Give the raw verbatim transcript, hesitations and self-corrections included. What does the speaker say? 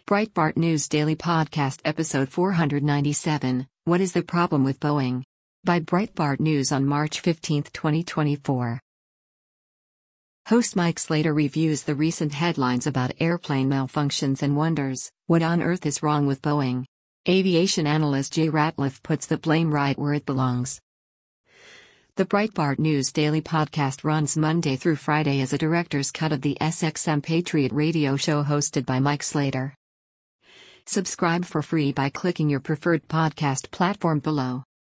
Breitbart News Daily Podcast Episode four ninety-seven, What is the Problem with Boeing? By Breitbart News on March fifteenth, twenty twenty-four. Host Mike Slater reviews the recent headlines about airplane malfunctions and wonders, what on earth is wrong with Boeing? Aviation analyst Jay Ratliff puts the blame right where it belongs. The Breitbart News Daily Podcast runs Monday through Friday as a director's cut of the S X M Patriot radio show hosted by Mike Slater. Subscribe for free by clicking your preferred podcast platform below.